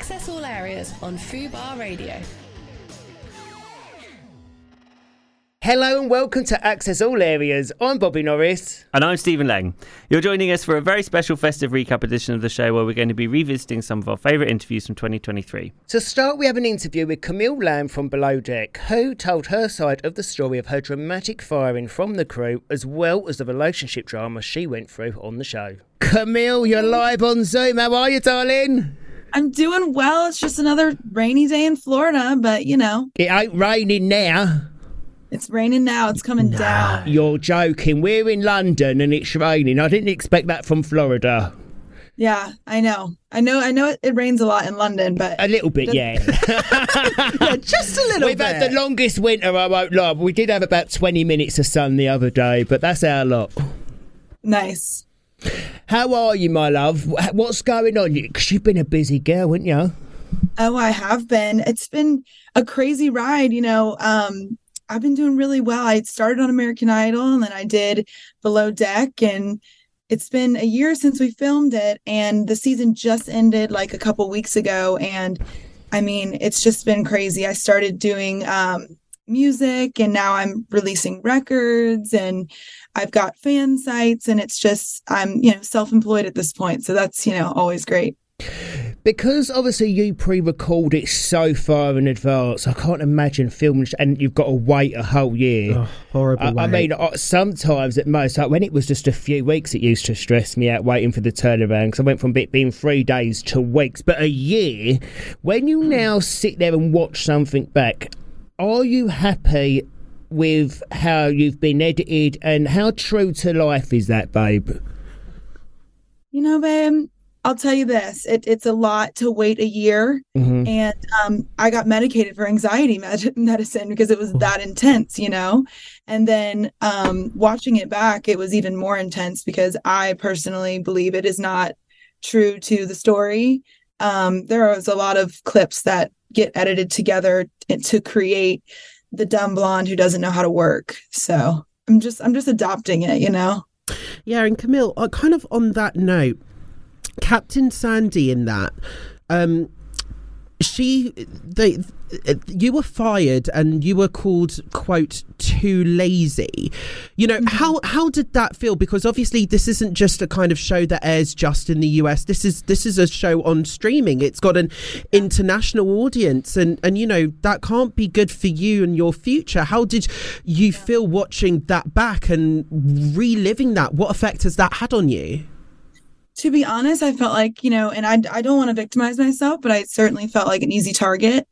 Access all areas on Fubar Radio. Hello and welcome to Access All Areas. I'm Bobby Norris. And I'm Stephen Lang. You're joining us for a very special festive recap edition of the show where we're going to be revisiting some of our favourite interviews from 2023. To start, we have an interview with Camille Lamb from Below Deck, who told her side of the story of her dramatic firing from the crew, as well as the relationship drama she went through on the show. Camille, you're live on Zoom. How are you, darling? I'm doing well. It's just another rainy day in Florida, but you know. It ain't raining now. It's raining now. It's coming down. You're joking. We're in London and it's raining. I didn't expect that from Florida. Yeah, I know. I know it rains a lot in London, but... A little bit, yeah. Yeah, just a little We've bit. had the longest winter, I won't lie. We did have about 20 minutes of sun the other day, but that's our lot. Nice. How are you, my love? What's going on? Because you've been a busy girl, haven't you? Oh, I have been. It's been a crazy ride, you know. I've been doing really well. I started on American Idol and then I did Below Deck, and it's been a year since we filmed it, and the season just ended like a couple weeks ago. And I mean, it's just been crazy. I started doing music, and now I'm releasing records, and I've got fan sites, and it's just, I'm, self-employed at this point. So that's, always great. Because obviously you pre-record it so far in advance, I can't imagine filming, and you've got to wait a whole year. Oh, horrible wait. I mean, sometimes at most, like when it was just a few weeks, it used to stress me out waiting for the turnaround, because I went from it being 3 days to weeks. But a year, when you now sit there and watch something back, are you happy with how you've been edited, and how true to life is that, babe? Babe, I'll tell you this, it's a lot to wait a year. Mm-hmm. And I got medicated for anxiety medicine because it was that intense, and then watching it back, it was even more intense because I personally believe it is not true to the story. There was a lot of clips that get edited together to create the dumb blonde who doesn't know how to work. So I'm just adopting it, Yeah, and Camille, kind of on that note, Captain Sandy in that, you were fired and you were called, quote, too lazy. Mm-hmm. How did that feel? Because obviously this isn't just a kind of show that airs just in the US. This is a show on streaming. It's got an international audience, and that can't be good for you and your future. How did you feel watching that back and reliving that? What effect has that had on you? To be honest, I felt like, and I don't want to victimize myself, but I certainly felt like an easy target.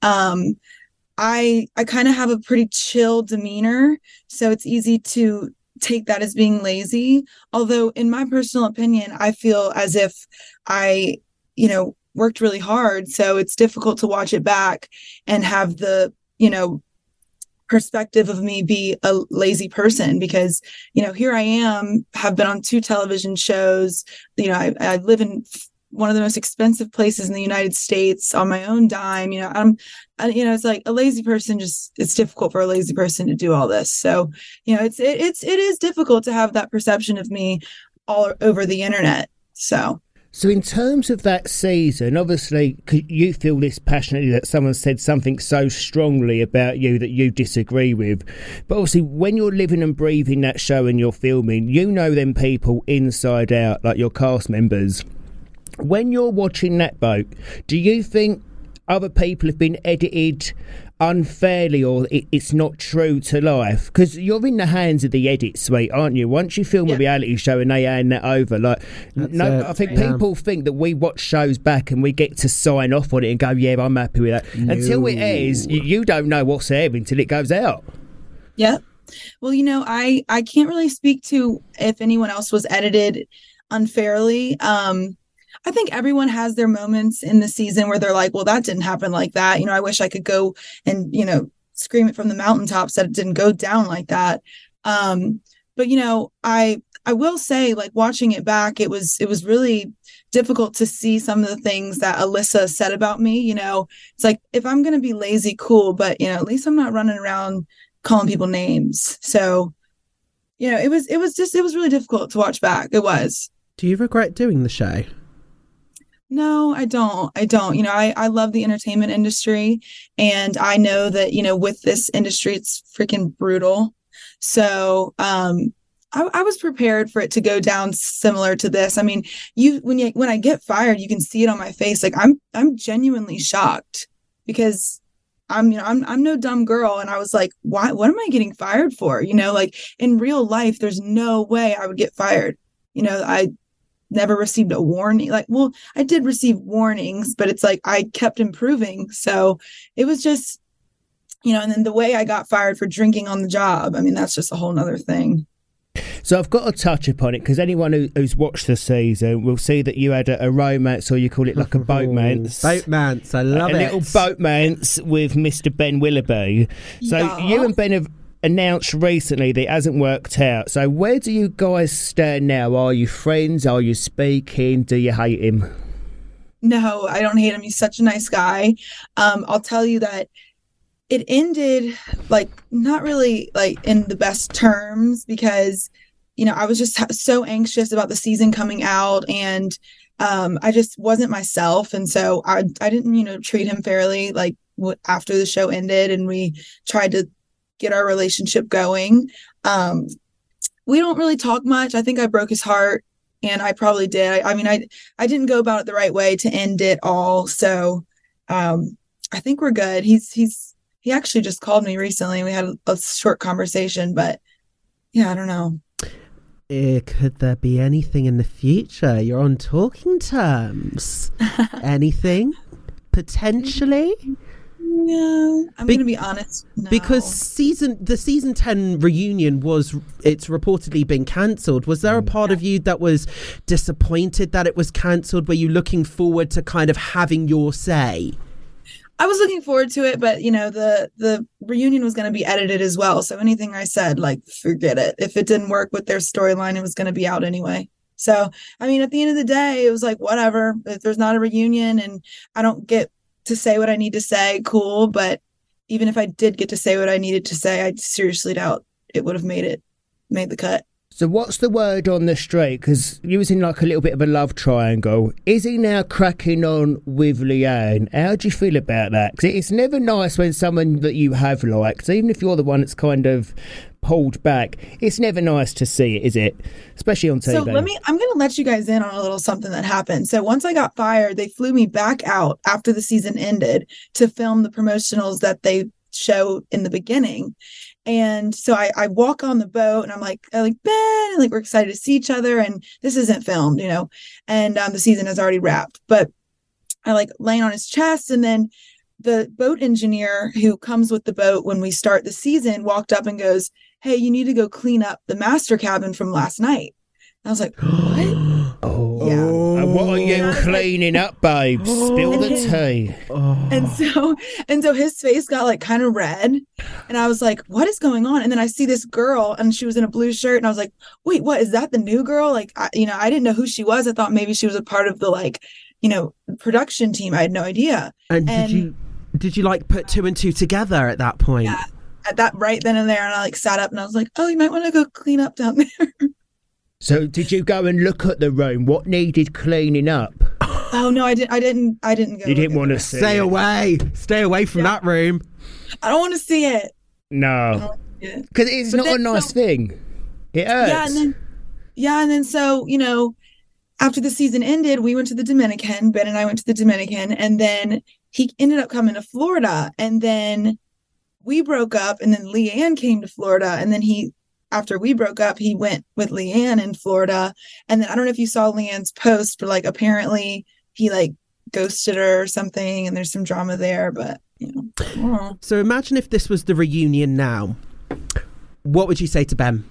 I kind of have a pretty chill demeanor, so it's easy to take that as being lazy. Although in my personal opinion, I feel as if I, worked really hard. So it's difficult to watch it back and have the, perspective of me be a lazy person, because here I am, have been on 2 television shows, I live in one of the most expensive places in the United States on my own dime. It's like a lazy person, it's difficult for a lazy person to do all this. So it is difficult to have that perception of me all over the internet. So in terms of that season, obviously, you feel this passionately that someone said something so strongly about you that you disagree with. But obviously, when you're living and breathing that show and you're filming, you know them people inside out, like your cast members. When you're watching that boat, do you think other people have been edited unfairly, or it's not true to life? Because you're in the hands of the edit suite, aren't you? Once you film a reality show and they hand that over, I think people think that we watch shows back and we get to sign off on it and go, yeah, I'm happy with that. No. Until it airs, you don't know what's airing until it goes out. Yeah. Well, I can't really speak to if anyone else was edited unfairly. I think everyone has their moments in the season where they're like, well, that didn't happen like that. I wish I could go and, scream it from the mountaintops that it didn't go down like that. But, I will say, like, watching it back, it was really difficult to see some of the things that Alyssa said about me. It's like, if I'm going to be lazy, cool, but, at least I'm not running around calling people names. So, it was really difficult to watch back. It was. Do you regret doing the show? No, I don't. You know, I love the entertainment industry, and I know that, you know, with this industry, it's freaking brutal. So, I was prepared for it to go down similar to this. I mean, when I get fired, you can see it on my face. Like I'm genuinely shocked because I'm no dumb girl. And I was like, what am I getting fired for? You know, like in real life, there's no way I would get fired. You know, I never received a warning. Like, well, I did receive warnings, but it's like I kept improving. So it was just, you know, and then the way I got fired for drinking on the job, I mean, that's just a whole nother thing. So I've got to touch upon it because anyone who's watched the season will see that you had a romance, or you call it like a boatmance. Boatmance, I love it. A little boatmance with Mr. Ben Willoughby. So you and Ben have announced recently that it hasn't worked out. So where do you guys stand now? Are you friends? Are you speaking? Do you hate him? No, I don't hate him. He's such a nice guy. I'll tell you that it ended like not really like in the best terms because, you know, I was just so anxious about the season coming out, and I just wasn't myself. And so I didn't, you know, treat him fairly like after the show ended and we tried to get our relationship going. We don't really talk much. I think I broke his heart, and I probably did. I mean, I didn't go about it the right way to end it all. So I think we're good. He actually just called me recently. We had a short conversation, but yeah, I don't know. Could there be anything in the future? You're on talking terms. Anything? Potentially? No, I'm going to be honest. No. Because the season 10 reunion it's reportedly been cancelled. Was there a part of you that was disappointed that it was cancelled? Were you looking forward to kind of having your say? I was looking forward to it, but you know, the reunion was going to be edited as well. So anything I said, like, forget it. If it didn't work with their storyline, it was going to be out anyway. So, I mean, at the end of the day, it was like, whatever. If there's not a reunion and I don't get to say what I need to say, cool. But even if I did get to say what I needed to say, I seriously doubt it would have made the cut. So what's the word on the street? Because you was in like a little bit of a love triangle. Is he now cracking on with Leanne? How do you feel about that? Because it's never nice when someone that you have liked, even if you're the one that's kind of pulled back, it's never nice to see it, is it? Especially on TV. So I'm going to let you guys in on a little something that happened. So once I got fired, they flew me back out after the season ended to film the promotionals that they show in the beginning. And so I walk on the boat and I'm like Ben, and like we're excited to see each other, and this isn't filmed, you know, and the season has already wrapped, but I like laying on his chest, and then the boat engineer who comes with the boat when we start the season walked up and goes, "Hey, you need to go clean up the master cabin from last night." And I was like, "What?" Oh, yeah. And what are you cleaning up, babe? Spill the tea. And so his face got like kind of red, and I was like, "What is going on?" And then I see this girl, and she was in a blue shirt, and I was like, "Wait, what is that? The new girl?" Like, I didn't know who she was. I thought maybe she was a part of the like, you know, production team. I had no idea. And did you like put two and two together at that point? Yeah, at that right then and there, and I like sat up and I was like, "Oh, you might want to go clean up down there." So did you go and look at the room? What needed cleaning up? Oh no, I didn't go. You didn't want to see Stay away from that room. I don't want to see it. No, because it's not a nice thing. It hurts. And then so, you know, after the season ended, we went to the Dominican. Ben and I went to the Dominican, and then he ended up coming to Florida, and then we broke up, and then Leanne came to Florida, and then after we broke up, he went with Leanne in Florida. And then I don't know if you saw Leanne's post, but like apparently he like ghosted her or something, and there's some drama there, but you know. So imagine if this was the reunion now. What would you say to Ben?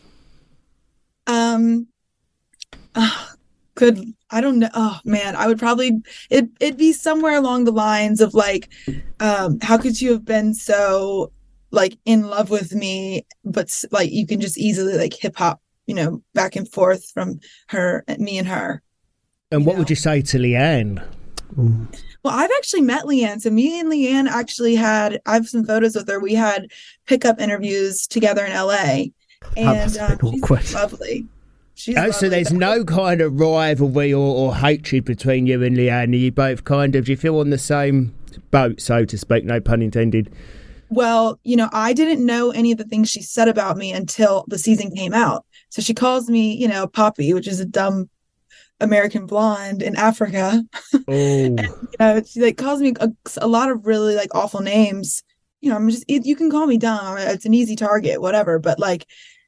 I don't know. Oh man, I would probably it'd be somewhere along the lines of like, how could you have been so like in love with me, but like you can just easily like hip hop, you know, back and forth from me and her. And what would you say to Leanne? Ooh. Well, I've actually met Leanne. So me and Leanne actually I have some photos with her. We had pickup interviews together in LA. And that's a bit awkward. She's lovely. She's Oh, so lovely. there's no kind of rivalry or hatred between you and Leanne. You both kind of, do you feel on the same boat, so to speak? No pun intended. Well, I didn't know any of the things she said about me until the season came out. So she calls me, Poppy, which is a dumb American blonde in Africa. Oh, And, she like calls me a lot of really like awful names. I'm just, you can call me dumb. It's an easy target, whatever. But like,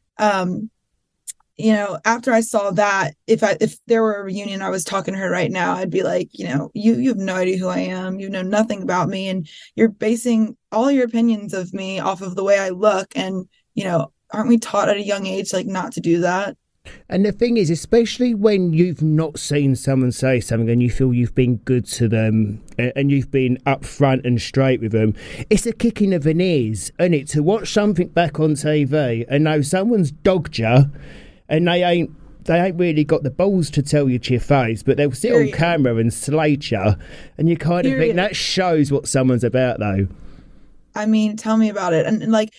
after I saw that, if there were a reunion, I was talking to her right now, I'd be like, you have no idea who I am. You know nothing about me. And you're basing all your opinions of me off of the way I look. And, aren't we taught at a young age, like, not to do that? and the thing is, especially when you've not seen someone say something and you feel you've been good to them and you've been upfront and straight with them, it's a kick in the veneers, isn't it? To watch something back on TV and know someone's dogged you and they ain't really got the balls to tell you to your face, but they'll sit on camera and slate you, and you kind of think that shows what someone's about, though. I mean, tell me about it. And like,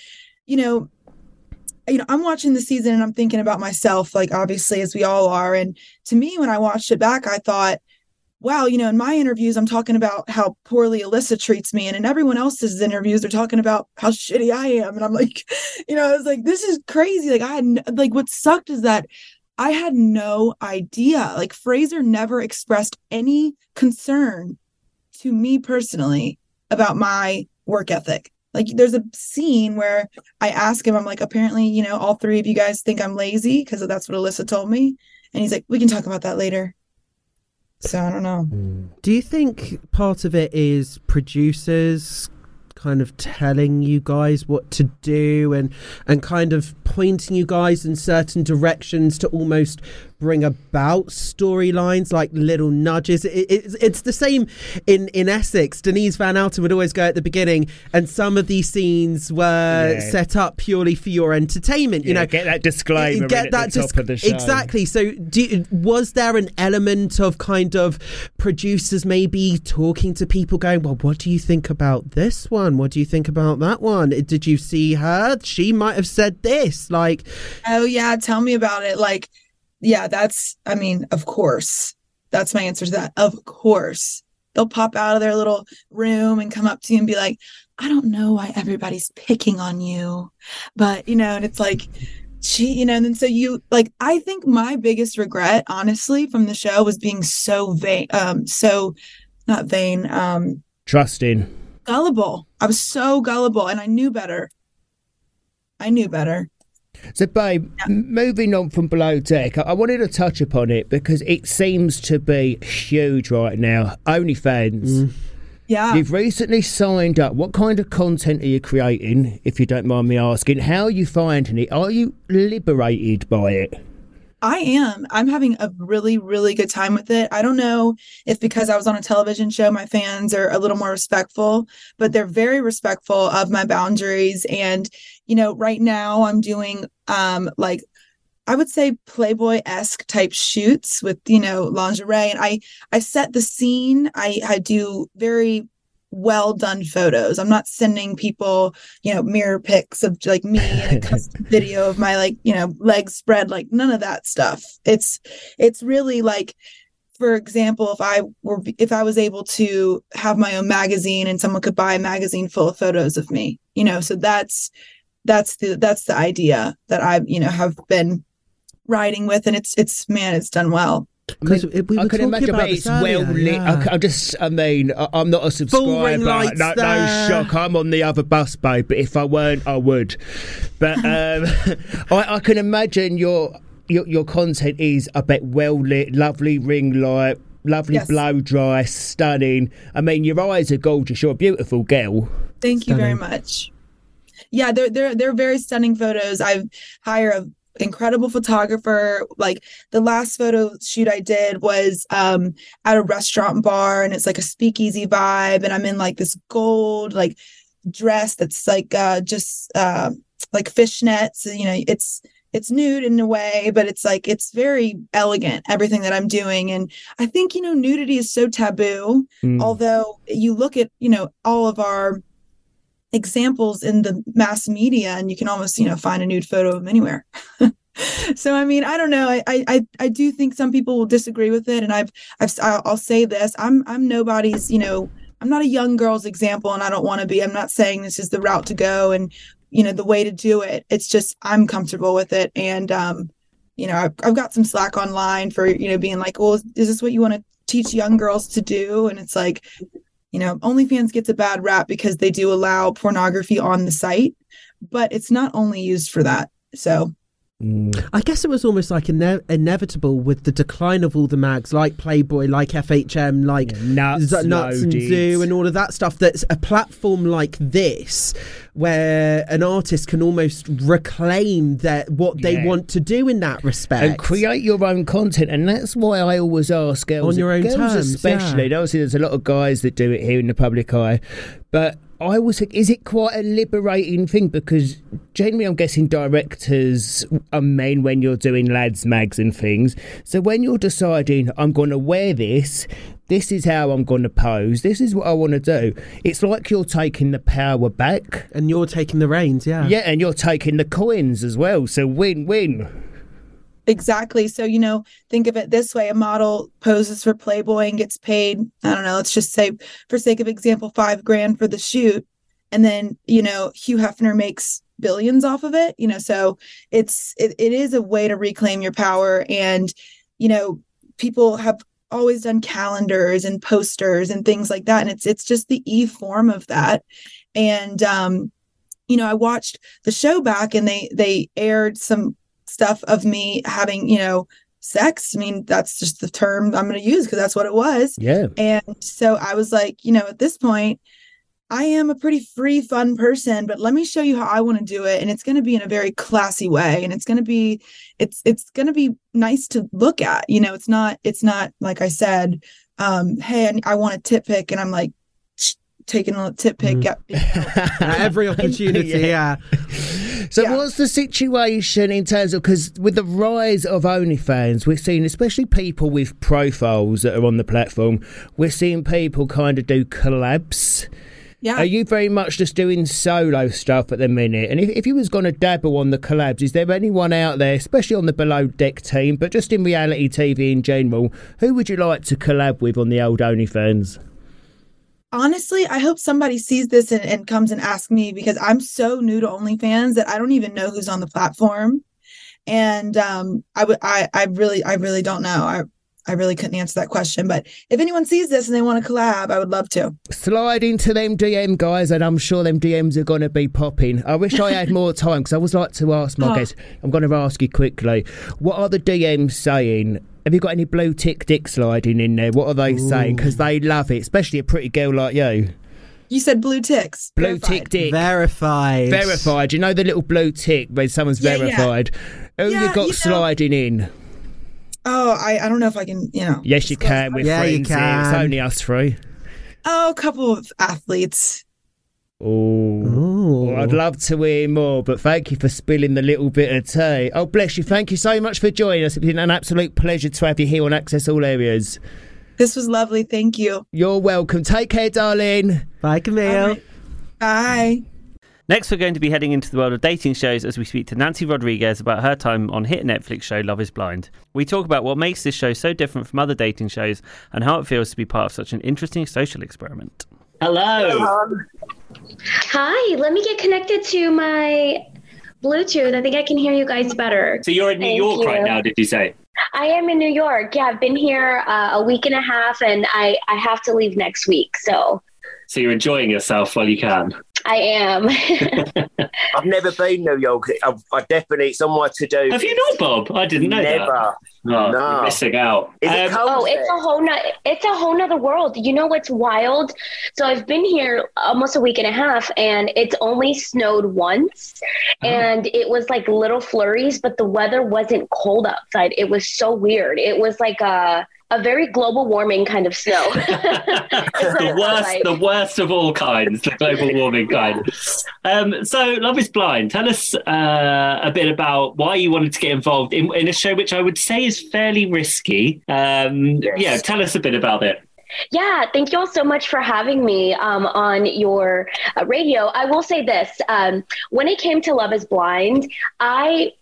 I'm watching the season and I'm thinking about myself, like, obviously, as we all are. And to me, when I watched it back, I thought, wow, in my interviews, I'm talking about how poorly Alyssa treats me. And in everyone else's interviews, they're talking about how shitty I am. And I'm like, I was like, this is crazy. Like, what sucked is that I had no idea. Like, Fraser never expressed any concern to me personally about my work ethic. Like, there's a scene where I ask him, I'm like, apparently, all three of you guys think I'm lazy, because that's what Alyssa told me. And he's like, we can talk about that later. So I don't know. Do you think part of it is producers kind of telling you guys what to do and kind of pointing you guys in certain directions to almost bring about storylines, like little nudges? It's the same in Essex. Denise Van Outen would always go at the beginning, and some of these scenes were set up purely for your entertainment. Get that disclaimer at the top of the show. Exactly. So was there an element of kind of producers maybe talking to people going, well, what do you think about this one? What do you think about that one? Did you see her? She might have said this. Like, oh yeah, tell me about it. Like, yeah, of course. That's my answer to that. Of course. They'll pop out of their little room and come up to you and be like, I don't know why everybody's picking on you. But, and it's like, and then so you, like, I think my biggest regret, honestly, from the show was being so vain, not vain, trusting. Gullible. I was so gullible, and I knew better. So, babe, moving on from Below Deck, I wanted to touch upon it because it seems to be huge right now. OnlyFans. Yeah. You've recently signed up. What kind of content are you creating, if you don't mind me asking? How are you finding it? Are you liberated by it? I am. I'm having a really, really good time with it. I don't know if because I was on a television show, my fans are a little more respectful, but they're very respectful of my boundaries. And, right now I'm doing, like, I would say Playboy-esque type shoots with, lingerie. And I set the scene. I do very well done photos. I'm not sending people, mirror pics of like me and a custom video of my legs spread, like none of that stuff. It's really like, for example, if I was able to have my own magazine and someone could buy a magazine full of photos of me, so that's the idea that I, have been riding with, and it's done well. Because I can imagine it's well lit. I'm not a subscriber. No shock. I'm on the other bus, babe. But if I weren't, I would. But I can imagine your content is, I bet, well lit, lovely ring light, lovely blow dry, stunning. I mean, your eyes are gorgeous. You're a beautiful girl. Thank you very much. Yeah, they're very stunning photos. I hire a incredible photographer. Like, the last photo shoot I did was at a restaurant bar, and it's like a speakeasy vibe, and I'm in like this gold like dress that's like just like fishnets. It's nude in a way, but it's very elegant, everything that I'm doing. And I think nudity is so taboo. Although you look at all of our examples in the mass media, and you can almost find a nude photo of them anywhere. So I mean, I don't know. I do think some people will disagree with it, and I'll say this: I'm nobody's, I'm not a young girl's example, and I don't want to be. I'm not saying this is the route to go and the way to do it. It's just I'm comfortable with it, and I've got some slack online for being like, well, is this what you want to teach young girls to do? And it's like, OnlyFans gets a bad rap because they do allow pornography on the site, but it's not only used for that. So I guess it was almost like inevitable with the decline of all the mags like Playboy, like FHM, like Nuts and Zoo and all of that stuff. That's a platform like this where an artist can almost reclaim what they want to do in that respect. And create your own content. And that's why I always ask girls, on your own terms, especially. Yeah. Obviously, there's a lot of guys that do it here in the public eye. But I always think, is it quite a liberating thing? Because generally I'm guessing directors are men when you're doing lads mags and things. So when you're deciding, I'm going to wear this is how I'm going to pose, this is what I want to do, it's like you're taking the power back. And you're taking the reins, yeah. Yeah, and you're taking the coins as well. So win-win. Exactly. So, think of it this way. A model poses for Playboy and gets paid, I don't know, let's just say, for sake of example, $5,000 for the shoot. And then, Hugh Hefner makes billions off of it, so it is a way to reclaim your power. And, people have always done calendars and posters and things like that. And it's just the form of that. And, I watched the show back and they aired some stuff of me having, sex. I mean, that's just the term I'm going to use because that's what it was. Yeah. And so I was like, at this point, I am a pretty free, fun person, but let me show you how I want to do it. And it's going to be in a very classy way. And it's going to be nice to look at. It's not like I said, hey, I want a tit pic. And I'm like taking a tit pic at every opportunity. Yeah. So what's the situation in terms of, because with the rise of OnlyFans, we're seeing, especially people with profiles that are on the platform, we're seeing people kind of do collabs. Yeah. Are you very much just doing solo stuff at the minute? And if you was going to dabble on the collabs, is there anyone out there, especially on the Below Deck team, but just in reality TV in general, who would you like to collab with on the old OnlyFans? Honestly, I hope somebody sees this and comes and asks me, because I'm so new to OnlyFans that I don't even know who's on the platform. And I really don't know. I really couldn't answer that question. But if anyone sees this and they want to collab, I would love to. Slide into them DM, guys, and I'm sure them DMs are going to be popping. I wish I had more time, because I always like to ask my guests. I'm going to ask you quickly, what are the DMs saying? Have you got any blue tick dick sliding in there? What are they saying? Because they love it, especially a pretty girl like you. You said blue ticks. Blue tick dick. Verified. You know the little blue tick when someone's verified? Yeah. Who you got sliding in? Oh, I don't know if I can, Yes, you can. We're friends here. It's only us three. Oh, a couple of athletes. Oh, well, I'd love to hear more, but thank you for spilling the little bit of tea. Oh, bless you. Thank you so much for joining us. It's been an absolute pleasure to have you here on Access All Areas. This was lovely. Thank you. You're welcome. Take care, darling. Bye, Camille. Right. Bye. Next, we're going to be heading into the world of dating shows as we speak to Nancy Rodriguez about her time on hit Netflix show Love is Blind. We talk about what makes this show so different from other dating shows and how it feels to be part of such an interesting social experiment. Hello. Hi, let me get connected to my Bluetooth. I think I can hear you guys better. So you're in New York right now, did you say? I am in New York. Yeah, I've been here a week and a half, and I have to leave next week. So you're enjoying yourself while you can? I am. I've never been New York. I definitely, it's on my to-do. Have you not, Bob? I didn't know that. Never. No. You're missing out. Is it cold there? It's a whole nother world. You know what's wild? So I've been here almost a week and a half, and it's only snowed once. And it was like little flurries, but the weather wasn't cold outside. It was so weird. It was like a very global warming kind of snow. The worst of all kinds, the global warming kind. So Love is Blind. Tell us a bit about why you wanted to get involved in a show which I would say is fairly risky. Yes. Yeah, tell us a bit about it. Yeah, thank you all so much for having me on your radio. I will say this. When it came to Love is Blind, I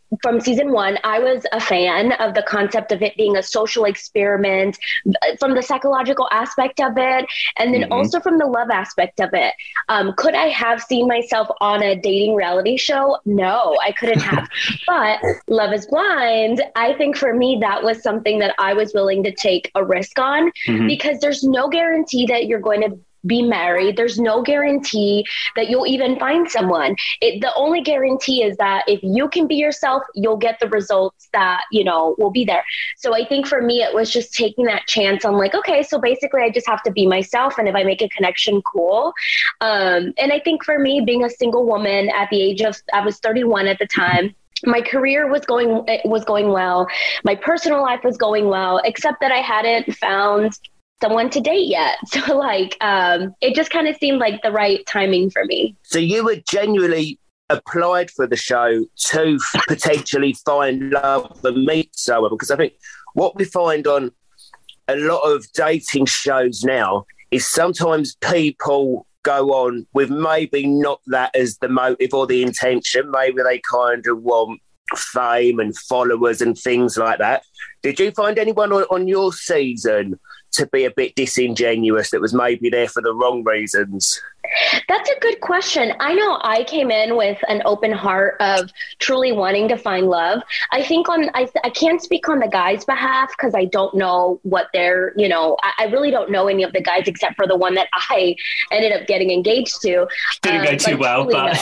from season 1, I was a fan of the concept of it being a social experiment, from the psychological aspect of it, and then also from the love aspect of it. Could I have seen myself on a dating reality show? No, I couldn't have. But Love is Blind, I think for me, that was something that I was willing to take a risk on, because there's no guarantee that you're going to be married. There's no guarantee that you'll even find someone. The only guarantee is that if you can be yourself, you'll get the results that, will be there. So I think for me, it was just taking that chance. I'm like, okay, so basically I just have to be myself. And if I make a connection, cool. And I think for me, being a single woman at the age of, I was 31 at the time, my career was going well. My personal life was going well, except that I hadn't found someone to date yet. So it just kind of seemed like the right timing for me. So you were genuinely applied for the show to potentially find love and meet someone? Because I think what we find on a lot of dating shows now is sometimes people go on with maybe not that as the motive or the intention. Maybe they kind of want fame and followers and things like that. Did you find anyone on your season to be a bit disingenuous that was maybe there for the wrong reasons? That's a good question. I know I came in with an open heart of truly wanting to find love. I think I can't speak on the guys' behalf because I don't know what they're, I really don't know any of the guys except for the one that I ended up getting engaged to. Didn't go too well, but...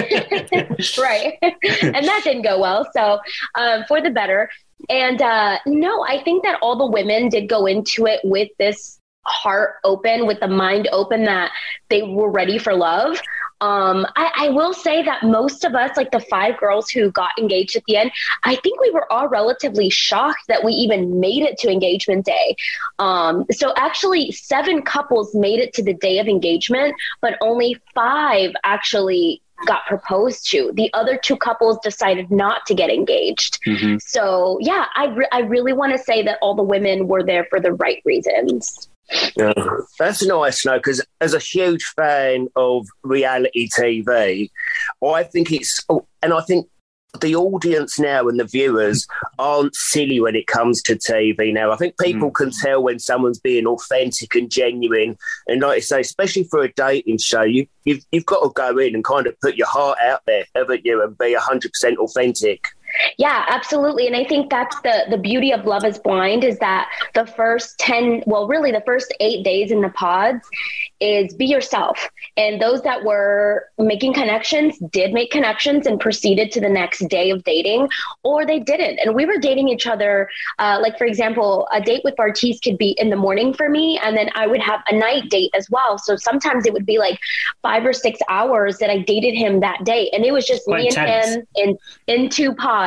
Right. And that didn't go well. So for the better. And no, I think that all the women did go into it with this heart open, with the mind open, that they were ready for love. I will say that most of us, like the 5 girls who got engaged at the end, I think we were all relatively shocked that we even made it to engagement day. So actually 7 couples made it to the day of engagement, but only 5 actually got proposed to. The other 2 couples decided not to get engaged. So yeah, I really want to say that all the women were there for the right reasons. Yeah, that's nice to know, because as a huge fan of reality TV, I think I think the audience now and the viewers aren't silly when it comes to TV now. I think people can tell when someone's being authentic and genuine. And like I say, especially for a dating show, you've got to go in and kind of put your heart out there, haven't you, and be 100% authentic. Yeah, absolutely. And I think that's the beauty of Love is Blind, is that the first 8 days in the pods is be yourself. And those that were making connections did make connections and proceeded to the next day of dating, or they didn't. And we were dating each other. Like, for example, a date with Bartise could be in the morning for me, and then I would have a night date as well. So sometimes it would be like 5 or 6 hours that I dated him that day. And it was just me and him in 2 pods.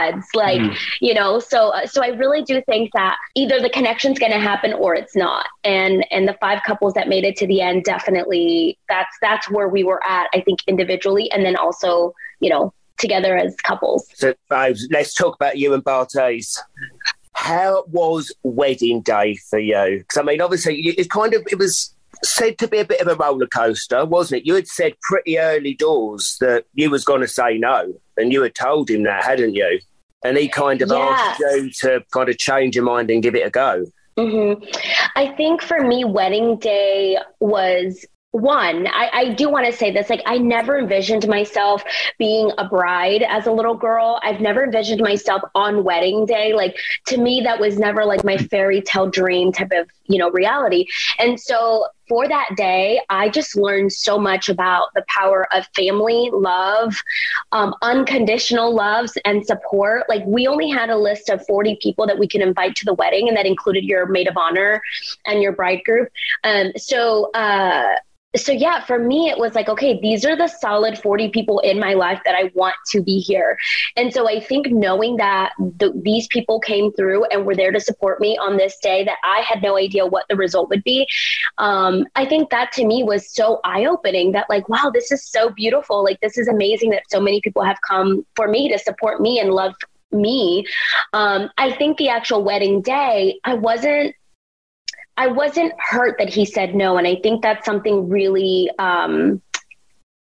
So I really do think that either the connection's going to happen or it's not. And the 5 couples that made it to the end, definitely that's where we were at, I think, individually. And then also, together as couples. So let's talk about you and Bartise. How was wedding day for you? Because I mean, obviously it was said to be a bit of a roller coaster, wasn't it? You had said pretty early doors that you was going to say no, and you had told him that, hadn't you? And he kind of asked you to kind of change your mind and give it a go. I think for me, wedding day was one. I do want to say this, like, I never envisioned myself being a bride as a little girl. I've never envisioned myself on wedding day. Like, to me, that was never like my fairy tale dream type of, reality. And so for that day, I just learned so much about the power of family, love, unconditional loves and support. Like, we only had a list of 40 people that we could invite to the wedding, and that included your maid of honor and your bride group. So yeah, for me, it was like, okay, these are the solid 40 people in my life that I want to be here. And so I think knowing that these people came through and were there to support me on this day, that I had no idea what the result would be. I think that to me was so eye-opening, that like, wow, this is so beautiful. Like, this is amazing that so many people have come for me to support me and love me. I think the actual wedding day, I wasn't hurt that he said no. And I think that's something really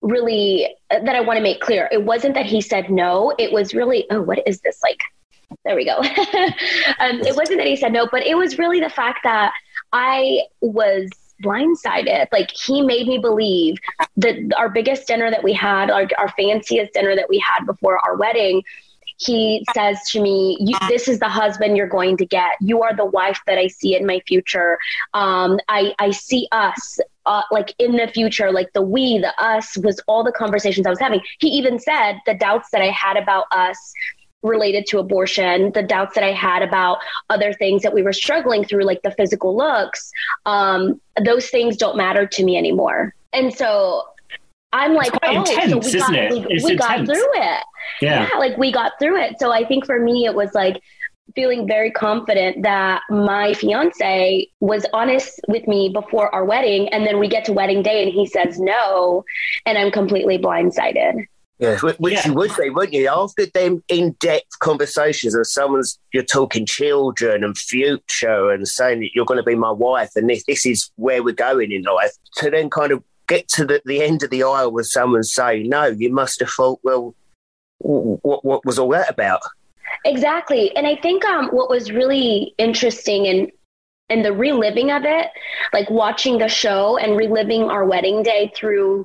really, that I want to make clear. It wasn't that he said no. It was really, oh, what is this? Like, there we go. It wasn't that he said no, but it was really the fact that I was blindsided. Like, he made me believe that our biggest dinner that we had, our fanciest dinner that we had before our wedding, he says to me, this is the husband you're going to get. You are the wife that I see in my future. I see us like in the future, like the we, the us was all the conversations I was having. He even said the doubts that I had about us related to abortion, the doubts that I had about other things that we were struggling through, like the physical looks, those things don't matter to me anymore. And so I'm like, intense, so we got through it. Yeah, like we got through it. So I think for me, it was like feeling very confident that my fiance was honest with me before our wedding. And then we get to wedding day and he says no, and I'm completely blindsided. Yeah, which you would be, wouldn't you? After them in-depth conversations and you're talking children and future and saying that you're going to be my wife and this is where we're going in life, to then kind of get to the end of the aisle with someone saying no, you must have thought, well, what was all that about? Exactly. And I think what was really interesting and the reliving of it, like watching the show and reliving our wedding day through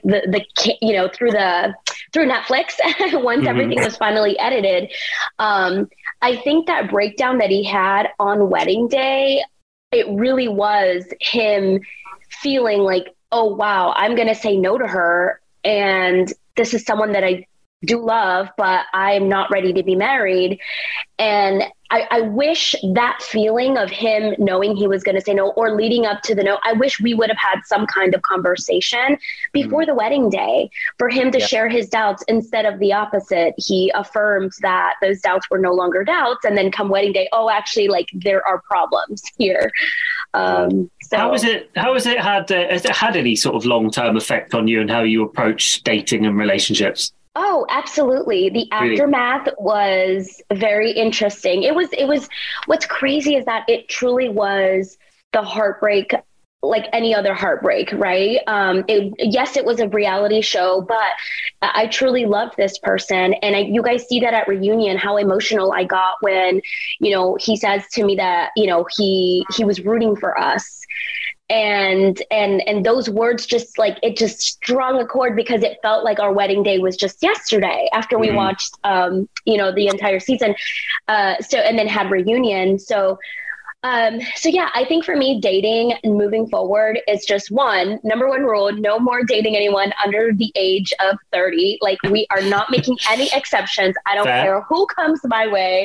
through Netflix once everything was finally edited. I think that breakdown that he had on wedding day, it really was him feeling like, oh, wow, I'm going to say no to her. And this is someone that I do love, but I'm not ready to be married. And I wish that feeling of him knowing he was going to say no or leading up to the no, I wish we would have had some kind of conversation before the wedding day for him to share his doubts instead of the opposite. He affirmed that those doubts were no longer doubts. And then come wedding day, oh, actually, like there are problems here. So how has it has it had any sort of long-term effect on you and how you approach dating and relationships? Oh, absolutely. The aftermath was very interesting. It was, what's crazy is that it truly was the heartbreak, like any other heartbreak, right? Yes, it was a reality show, but I truly loved this person. And you guys see that at reunion, how emotional I got when, he says to me that, he was rooting for us. And those words just like, it just strung a chord because it felt like our wedding day was just yesterday after we watched, the entire season. And then had reunion. So yeah, I think for me, dating and moving forward is just number one rule, no more dating anyone under the age of 30. Like we are not making any exceptions. I don't care who comes my way.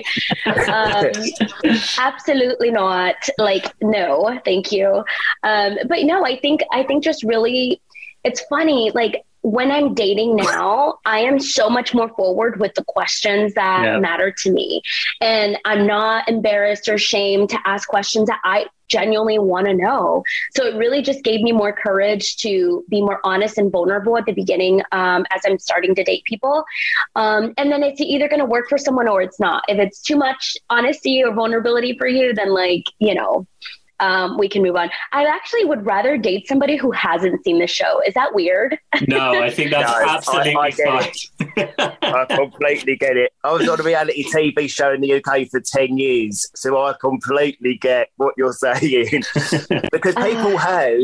Absolutely not. Like, no, thank you. But no, I think just really, it's funny. Like when I'm dating now, I am so much more forward with the questions that matter to me. And I'm not embarrassed or ashamed to ask questions that I genuinely want to know. So it really just gave me more courage to be more honest and vulnerable at the beginning as I'm starting to date people. And then it's either going to work for someone or it's not. If it's too much honesty or vulnerability for you, then we can move on. I actually would rather date somebody who hasn't seen the show. Is that weird? No, I think that's absolutely fine. I completely get it. I was on a reality TV show in the UK for 10 years, so I completely get what you're saying. Because people have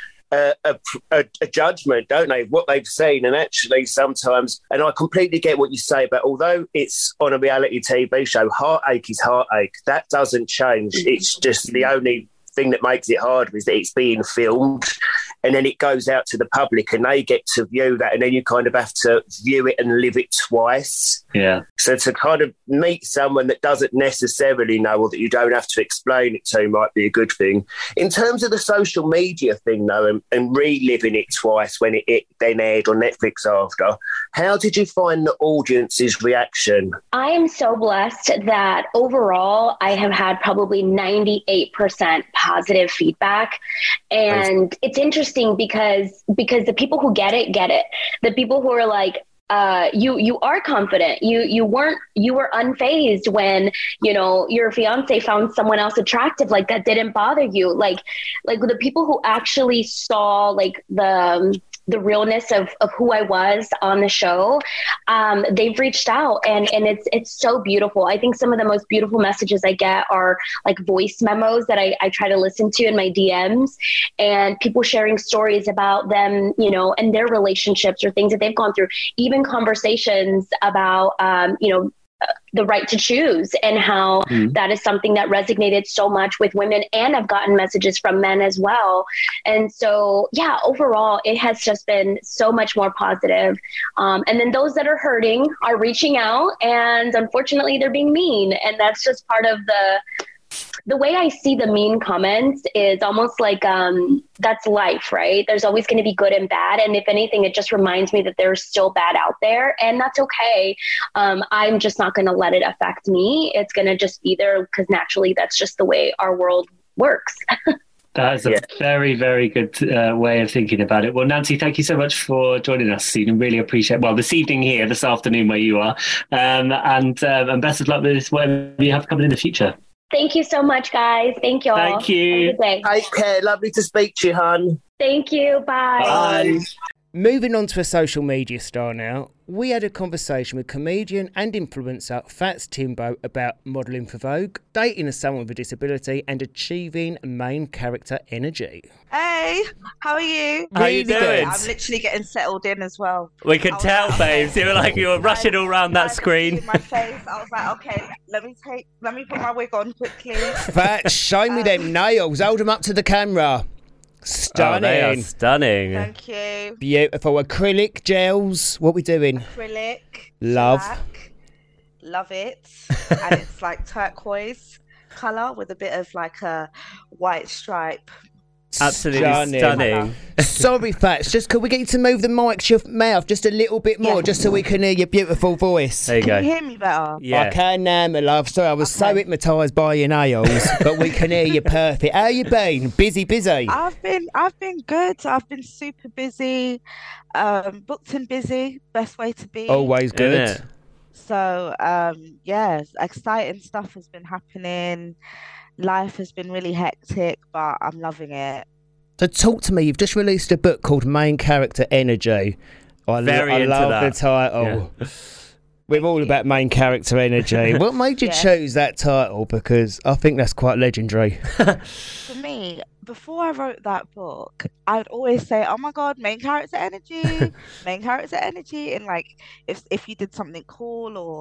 a judgment, don't they, what they've seen, and actually sometimes, and I completely get what you say, but although it's on a reality TV show, heartache is heartache. That doesn't change. It's just the only thing that makes it harder is that it's being filmed and then it goes out to the public and they get to view that, and then you kind of have to view it and live it twice. Yeah. So to kind of meet someone that doesn't necessarily know or that you don't have to explain it to might be a good thing. In terms of the social media thing, though, and reliving it twice when it then aired on Netflix after, how did you find the audience's reaction? I am so blessed that overall I have had probably 98% positive feedback. And it's interesting because the people who get it. The people who are like, you are confident. You were unfazed when, your fiance found someone else attractive, like that didn't bother you. Like the people who actually saw like the the realness of who I was on the show, they've reached out, and it's so beautiful. I think some of the most beautiful messages I get are like voice memos that I try to listen to in my DMs, and people sharing stories about them, you know, and their relationships or things that they've gone through, even conversations about, you know, the right to choose, and how that is something that resonated so much with women, and I've gotten messages from men as well. And so, yeah, overall, it has just been so much more positive. And then those that are hurting are reaching out, and unfortunately they're being mean. And that's just part of the way I see the mean comments is almost like, that's life, right? There's always going to be good and bad. And if anything, it just reminds me that there's still bad out there, and that's okay. I'm just not going to let it affect me. It's going to just be there, because naturally that's just the way our world works. That is a very, very good way of thinking about it. Well, Nancy, thank you so much for joining us. You can really appreciate, well, this evening here, this afternoon where you are, and best of luck with whatever you have coming in the future. Thank you so much, guys. Thank you all. Thank you. Have a good day. Take care. Lovely to speak to you, hon. Thank you. Bye. Bye. Moving on to a social media star now, we had a conversation with comedian and influencer Fats Timbo about modelling for Vogue, dating as someone with a disability, and achieving main character energy. Hey, how are you? How you doing? I'm literally getting settled in as well. We could tell, babes. You were like, you were rushing all around that screen. My face. I was like, okay, let me put my wig on quickly. Fats, show me them nails. Hold them up to the camera. Stunning. Oh, they are stunning. Thank you. Beautiful. Acrylic gels. What we doing? Acrylic. Love. Shellac. Love it. And it's like turquoise colour with a bit of like a white stripe. Absolutely stunning. Sorry, Fats. Just could we get you to move the mic to your mouth just a little bit more, just so we can hear your beautiful voice? There you go. Can you hear me better? Yeah. I can now, my love. Sorry, I was so hypnotised by your nails, but we can hear you perfect. How you been? Busy. I've been good. I've been super busy, booked and busy. Best way to be. Always good. Isn't it? So yeah, exciting stuff has been happening. Life has been really hectic, but I'm loving it. So talk to me. You've just released a book called Main Character Energy. I love the title. Yeah. We're all about main character energy. What made you choose that title? Because I think that's quite legendary. For me, before I wrote that book, I'd always say, oh my God, main character energy, main character energy. And like, if you did something cool, or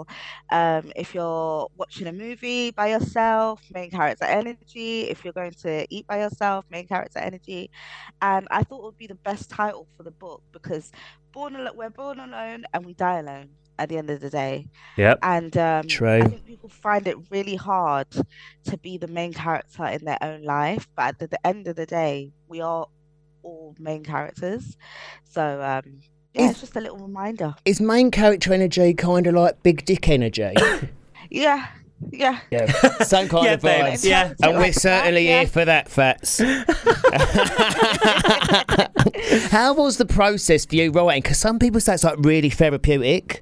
if you're watching a movie by yourself, main character energy. If you're going to eat by yourself, main character energy. And I thought it would be the best title for the book, because we're born alone and we die alone at the end of the day. Yep. And True. I think people find it really hard to be the main character in their own life, but at the end of the day, we are all main characters. So it's just a little reminder. Is main character energy kind of like big dick energy? Yeah. Same kind of vibes. Yeah. And we're certainly here for that, Fats. How was the process for you writing? Because some people say it's like really therapeutic.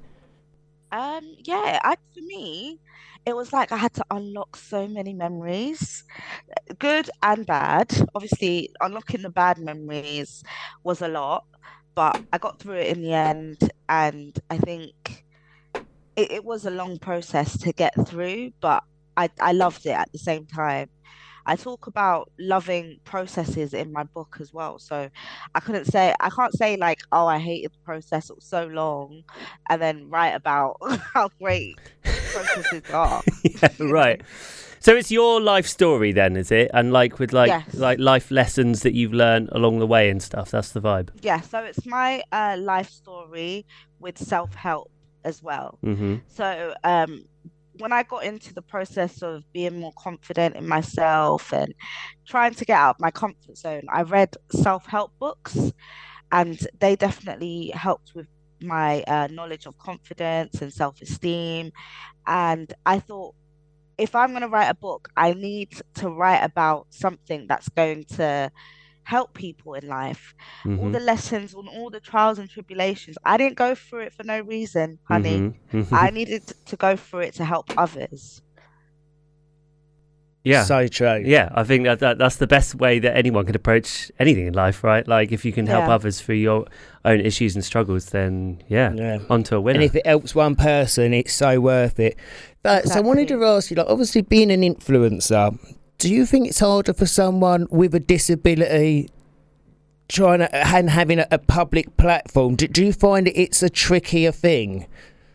For me, it was like I had to unlock so many memories, good and bad. Obviously, unlocking the bad memories was a lot, but I got through it in the end, and I think it was a long process to get through, but I loved it at the same time. I talk about loving processes in my book as well. So I can't say like, oh, I hated the process, it was so long, and then write about how great processes are. Yeah, right. So it's your life story then, is it? And like with like life lessons that you've learned along the way and stuff. That's the vibe. Yeah. So it's my life story with self-help as well. Mm-hmm. So when I got into the process of being more confident in myself and trying to get out of my comfort zone, I read self-help books, and they definitely helped with my knowledge of confidence and self-esteem. And I thought, if I'm going to write a book, I need to write about something that's going to help people in life. Mm-hmm. All the lessons, all the trials and tribulations. I didn't go through it for no reason, honey. Mm-hmm. I needed to go through it to help others. Yeah. So true. Yeah, I think that's the best way that anyone can approach anything in life, right? Like, if you can help others through your own issues and struggles, then onto a winner. And if it helps one person, it's so worth it. But Exactly. So I wanted to ask you, like, obviously being an influencer, do you think it's harder for someone with a disability trying to and having a public platform? Do you find it's a trickier thing?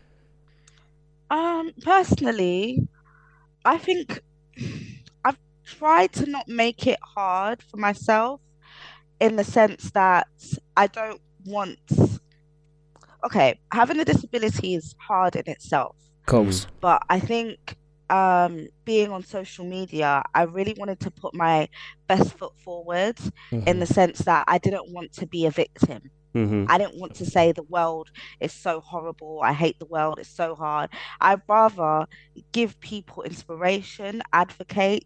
Personally, I think I've tried to not make it hard for myself in the sense that I don't want. Okay, having a disability is hard in itself, Of course. but I think being on social media, I really wanted to put my best foot forward in the sense that I didn't want to be a victim. I didn't want to say the world is so horrible. I hate the world. It's so hard. I'd rather give people inspiration, advocate,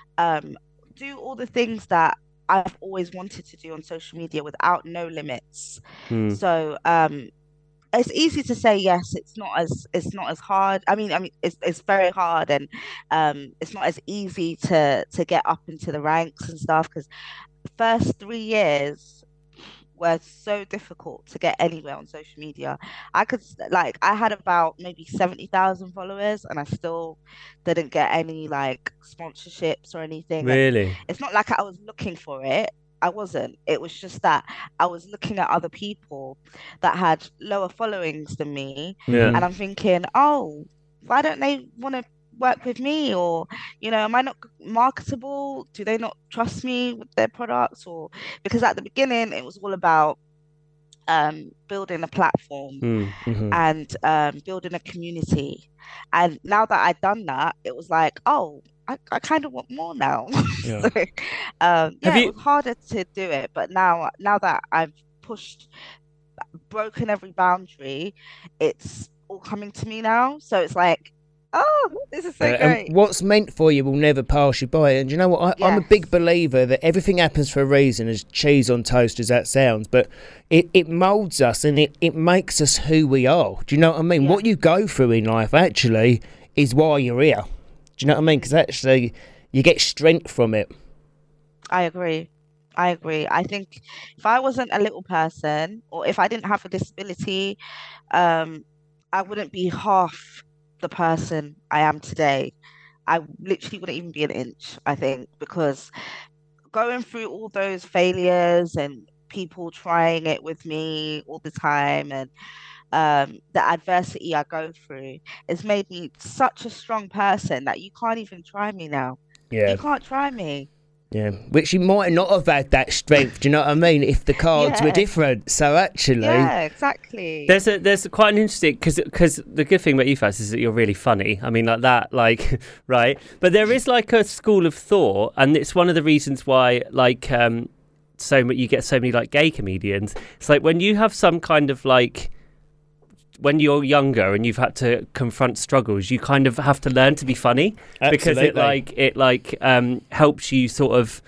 do all the things that I've always wanted to do on social media without no limits. So it's easy to say yes. It's not as hard. I mean, it's very hard, and it's not as easy to get up into the ranks and stuff, because the first 3 years were so difficult to get anywhere on social media. I had about maybe 70,000 followers, and I still didn't get any like sponsorships or anything. Really? It's not like I was looking for it. I wasn't. It was just that I was looking at other people that had lower followings than me, and I'm thinking, oh, why don't they want to work with me? Or, am I not marketable? Do they not trust me with their products? Or because at the beginning it was all about building a platform and building a community, and now that I'd done that, it was like, oh, I kind of want more now. Yeah. So, it was harder to do it, but now that I've broken every boundary, it's all coming to me now. So it's like, oh, this is so great. And what's meant for you will never pass you by. And you know what? I'm a big believer that everything happens for a reason, as cheese on toast as that sounds. But it moulds us, and it makes us who we are. Do you know what I mean? Yeah. What you go through in life actually is why you're here. Do you know what I mean? Because actually you get strength from it. I agree. I think if I wasn't a little person, or if I didn't have a disability, I wouldn't be half the person I am today. I literally wouldn't even be an inch, I think, because going through all those failures and people trying it with me all the time, and the adversity I go through has made me such a strong person that you can't even try me now. Yeah. You can't try me. Yeah, which you might not have had that strength. Do you know what I mean? If the cards were different. So actually, yeah, exactly. There's quite an interesting, because the good thing about you, Faz, is that you're really funny. I mean, like that, like right. But there is like a school of thought, and it's one of the reasons why, like, you get so many like gay comedians. It's like when you have some kind of like, when you're younger and you've had to confront struggles, you kind of have to learn to be funny. Absolutely. Because it helps you sort of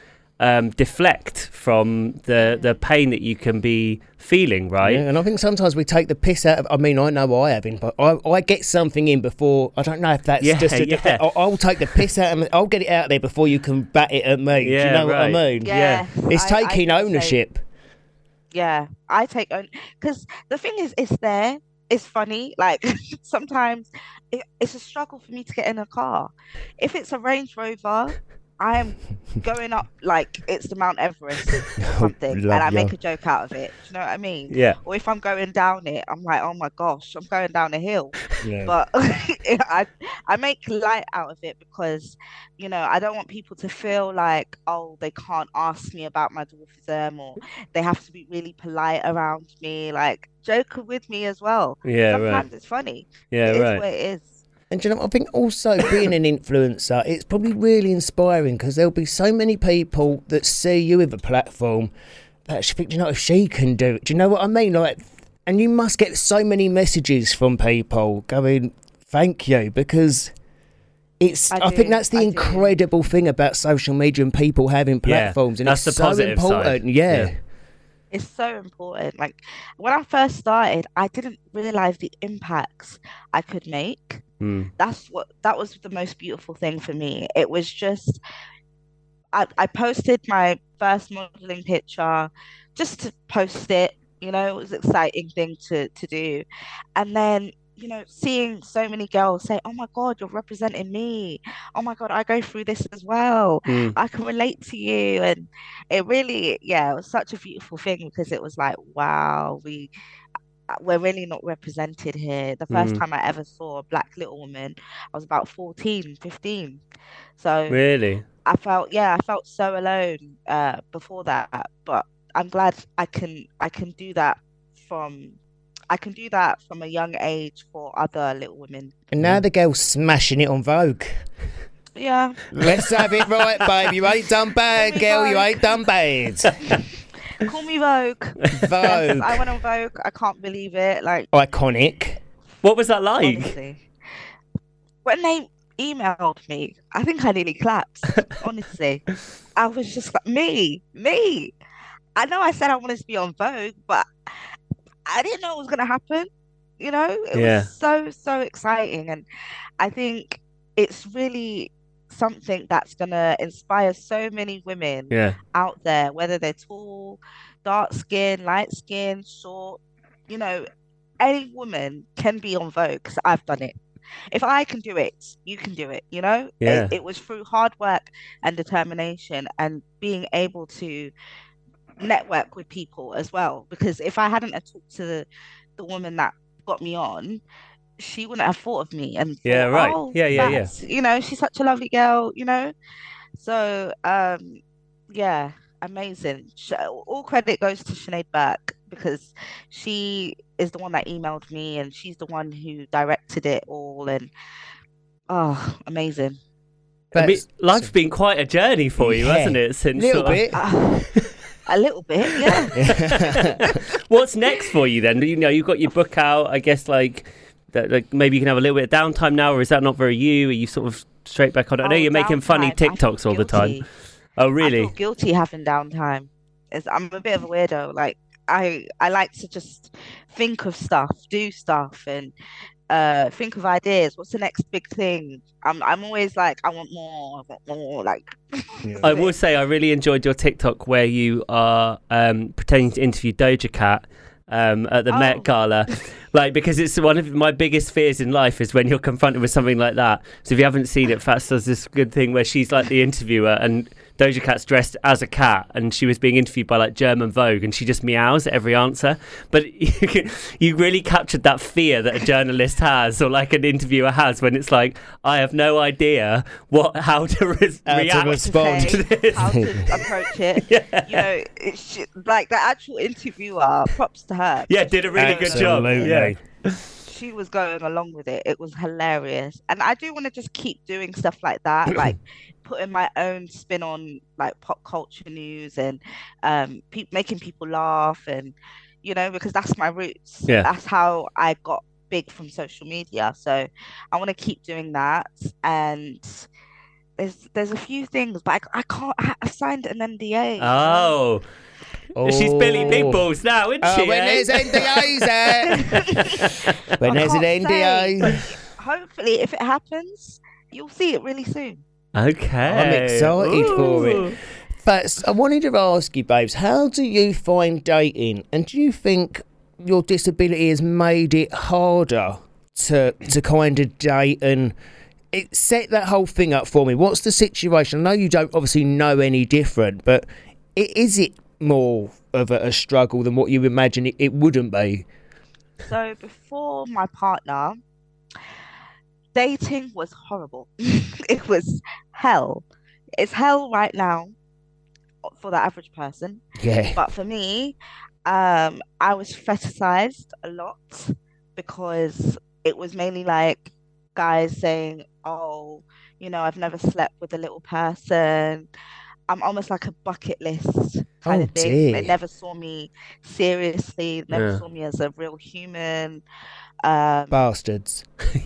deflect from the pain that you can be feeling, right? Yeah, and I think sometimes we take the piss out of. I mean, I know I haven't, but I get something in before. I don't know if that's just a defect. I'll take the piss out of it. I'll get it out there before you can bat it at me. Yeah, do you know what I mean? Yeah. It's taking ownership. Yeah, I take own, because the thing is, it's there. It's funny. Like sometimes it's a struggle for me to get in a car. If it's a Range Rover, I am going up like it's the Mount Everest or something, and I make a joke out of it. Do you know what I mean? Yeah. Or if I'm going down it, I'm like, oh my gosh, I'm going down a hill. Yeah. But I make light out of it because, I don't want people to feel like, oh, they can't ask me about my dwarfism, or they have to be really polite around me. Like, joke with me as well. Yeah, Sometimes it's funny. Yeah, it is right. what it is. And I think also being an influencer, it's probably really inspiring, because there'll be so many people that see you with a platform that actually think, if she can do it. Do you know what I mean? Like, and you must get so many messages from people going, thank you, because I think that's the incredible thing about social media and people having platforms. And that's it's the positive so important. side. Yeah. It's so important. Like when I first started, I didn't realize the impacts I could make. That was the most beautiful thing for me. It was just, I posted my first modeling picture just to post it, you know, it was an exciting thing to do. And then, you know, seeing so many girls say, oh my God, you're representing me. Oh my God, I go through this as well. I can relate to you. And it really, it was such a beautiful thing because it was like, wow, we're really not represented here. The first time I ever saw a black little woman, I was about 14, 15. So really, I felt so alone before that. But I'm glad I can do that from a young age for other little women. And now the girl's smashing it on Vogue. Yeah. Let's have it right, babe. You ain't done bad, girl. You ain't done bad. Call me Vogue. Vogue. Yes, I went on Vogue. I can't believe it. Like, iconic. What was that like? Honestly. When they emailed me, I think I nearly clapped. Honestly, I was just like, me. I know I said I wanted to be on Vogue, but I didn't know it was going to happen. You know, it was so exciting. And I think it's really something that's going to inspire so many women out there, whether they're tall, dark skin, light skin, short, you know, any woman can be on Vogue because I've done it. If I can do it, you can do it, you know? It was through hard work and determination and being able to network with people as well. Because if I hadn't talked to the woman that got me on, she wouldn't have thought of me and thought, you know, she's such a lovely girl, you know. So amazing. All credit goes to Sinead Burke because she is the one that emailed me and she's the one who directed it all, and amazing. I mean, life's been quite a journey for you, hasn't it? Since a little bit, yeah. What's next for you then? You know, you've got your book out. I guess like maybe you can have a little bit of downtime now, or is that not very you? Are you sort of straight back on it? I know you're making funny TikToks all the time. Oh, really? I feel guilty having downtime. I'm a bit of a weirdo. Like I like to just think of stuff, do stuff, and think of ideas. What's the next big thing? I'm always like, I want more. Like, I will say, I really enjoyed your TikTok where you are pretending to interview Doja Cat at the Met Gala. Like, because it's one of my biggest fears in life is when you're confronted with something like that. So if you haven't seen it, Fats does this good thing where she's like the interviewer and Doja Cat's dressed as a cat and she was being interviewed by like German Vogue and she just meows at every answer. But you really captured that fear that a journalist has or like an interviewer has when it's like, I have no idea how to respond to this. How to approach it. You know, like the actual interviewer, props to her. Yeah, did a really good job. Yeah. She was going along with it. It was hilarious. And I do want to just keep doing stuff like that, like putting my own spin on like pop culture news and making people laugh, and you know, because that's my roots. That's how I got big from social media. So I want to keep doing that. And there's a few things, but I can't. I've signed an NDA. Oh. She's Billy Big Balls now, isn't she? When there's NDAs, when there's an NDA. Hopefully, if it happens, you'll see it really soon. Okay. I'm excited for it. But I wanted to ask you, babes, how do you find dating? And do you think your disability has made it harder to kind of date and set that whole thing up for me? What's the situation? I know you don't obviously know any different, but is it more of a struggle than what you imagine it wouldn't be? So before my partner, dating was horrible. It was hell. It's hell right now for the average person. Yeah. But for me, I was fetishized a lot because it was mainly like guys saying, oh, you know, I've never slept with a little person. I'm almost like a bucket list kind of thing. Dear. They never saw me seriously, never saw me as a real human. Bastards.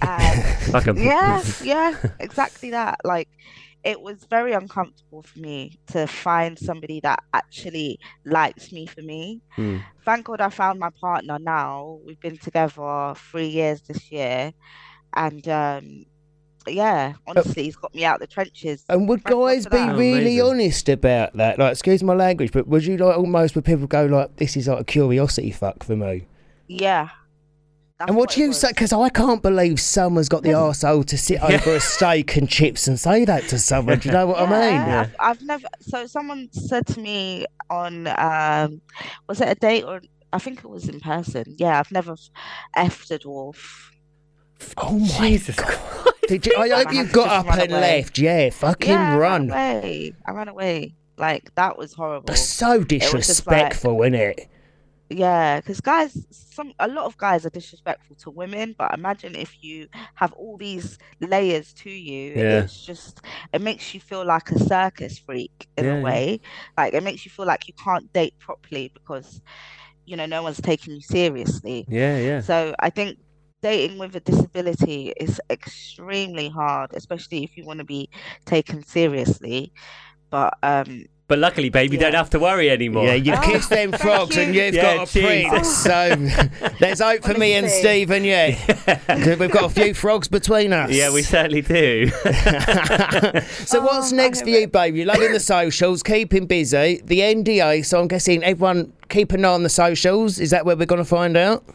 Yeah, exactly that. Like, it was very uncomfortable for me to find somebody that actually likes me for me. Thank God I found my partner now. We've been together 3 years this year. And yeah, honestly, he's got me out the trenches. And would guys be really honest about that? Like, excuse my language, but would you like almost, would people go like, this is like a curiosity fuck for me? Yeah. And what do you say? Because I can't believe someone's got the arsehole to sit over a steak and chips and say that to someone. Do you know what I mean? Yeah. I've never. So someone said to me on, was it a date or I think it was in person? Yeah, I've never effed a dwarf. Oh my Jesus God! Did you? I hope you got up and left. Yeah, fucking run. I ran away. Like that was horrible. That's so disrespectful, isn't it? Yeah, because a lot of guys are disrespectful to women, but imagine if you have all these layers to you. Yeah. It makes you feel like a circus freak in a way. Like it makes you feel like you can't date properly because, no one's taking you seriously. Yeah. So I think dating with a disability is extremely hard, especially if you want to be taken seriously. But luckily, babe, you don't have to worry anymore. Yeah, you've kissed them frogs and you've got a prince. So there's hope for me and Stephen, we've got a few frogs between us. Yeah, we certainly do. So what's next for you, babe? You're loving the socials, keeping busy. The NDA, so I'm guessing everyone keep an eye on the socials. Is that where we're going to find out?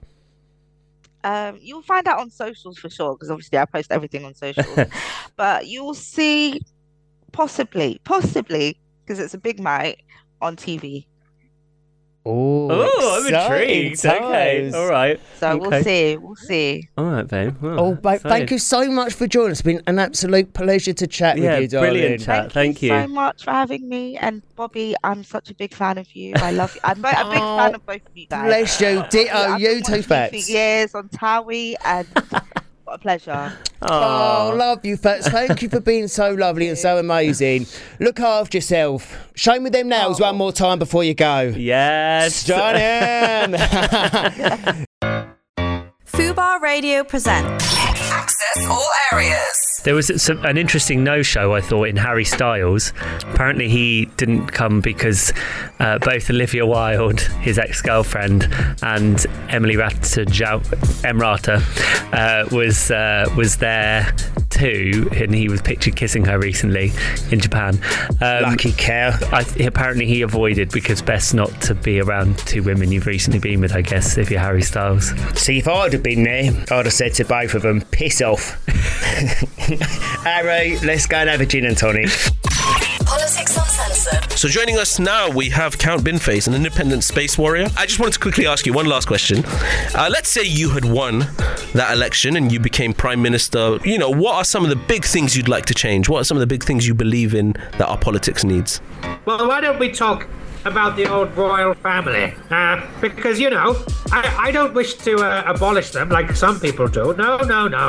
You'll find out on socials for sure, because obviously I post everything on socials. But you'll see possibly, because it's a big night on TV. Oh, I'm intrigued. Okay, all right. So we'll see. All right, babe. Well, babe, thank you so much for joining us. It's been an absolute pleasure to chat with you, darling. Brilliant chat. Thank you so much for having me. And Bobby, I'm such a big fan of you. I love you. I'm a big fan of both of you guys. Bless you. Ditto, you too, Fats. For years on Towie, and what a pleasure. Oh, love you, Fats. Thank you for being so lovely and so amazing. Look after yourself. Show me them nails one more time before you go. Yes. Stunning. Fubar Radio presents Access All Areas. There was an interesting no-show, I thought, in Harry Styles. Apparently he didn't come because both Olivia Wilde, his ex-girlfriend, and Emily Emrata was there too, and he was pictured kissing her recently in Japan. Lucky cow. Apparently he avoided because best not to be around two women you've recently been with, I guess, if you're Harry Styles. See, if I'd have been there, I'd have said to both of them, piss off. Harry, let's go and have a gin and tonic. Politics Uncensored. So joining us now, we have Count Binface, an independent space warrior. I just wanted to quickly ask you one last question. Let's say you had won that election and you became Prime Minister. What are some of the big things you'd like to change? What are some of the big things you believe in that our politics needs? Well, why don't we talk about the old royal family? Because, I don't wish to abolish them like some people do. No.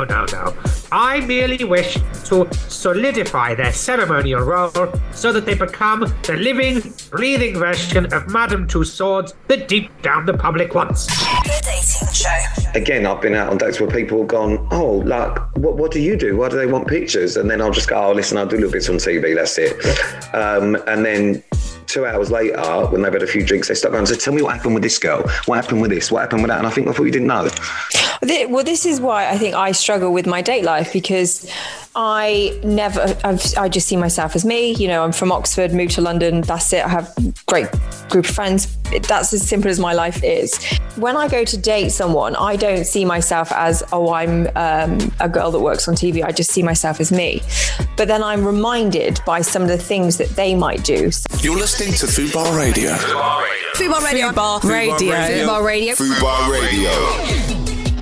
I merely wish to solidify their ceremonial role so that they become the living, breathing version of Madame Tussauds that deep down the public wants. The Dating Show. Again, I've been out on dates where people have gone, oh, like, what do you do? Why do they want pictures? And then I'll just go, oh, listen, I'll do little bits on TV, that's it. And then 2 hours later, when they've had a few drinks, they start going, so tell me what happened with this girl, what happened with this, what happened with that, and I thought you didn't know. Well, this is why I think I struggle with my date life, because I just see myself as me. I'm from Oxford, moved to London, that's it. I have a great group of friends. That's as simple as my life is. When I go to date someone, I don't see myself as, I'm a girl that works on TV. I just see myself as me. But then I'm reminded by some of the things that they might do. You're listening to Fubar Radio. Fubar Radio. Fubar Radio. Fubar Radio. Fubar Radio.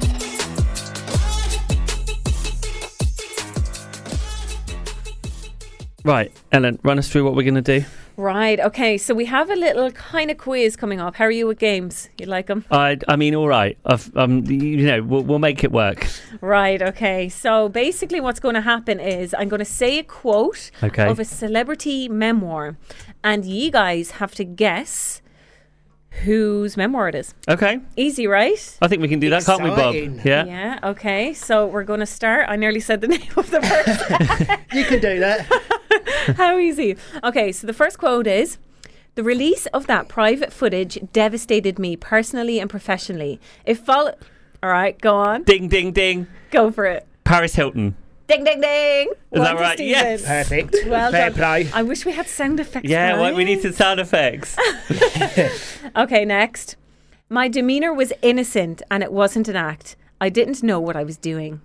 Right, Ellen, run us through what we're going to do. Right, okay, so we have a little kind of quiz coming up. How are you with games? You like them? I mean, all right. We'll make it work. Right, okay. So basically what's going to happen is I'm going to say a quote of a celebrity memoir, and you guys have to guess whose memoir it is. Okay. Easy, right? I think we can do that, can't we, Bob? Yeah. Yeah, okay. So we're going to start. I nearly said the name of the person. You can do that. How easy. Okay, so the first quote is, "The release of that private footage devastated me personally and professionally. It followed..." All right, go on. Ding, ding, ding. Go for it. Paris Hilton. Ding, ding, ding. Is that right? Yes. Perfect. Well Fair done. play. I wish we had sound effects. Yeah, we need some sound effects. Okay, next. My demeanour was innocent and it wasn't an act. I didn't know what I was doing.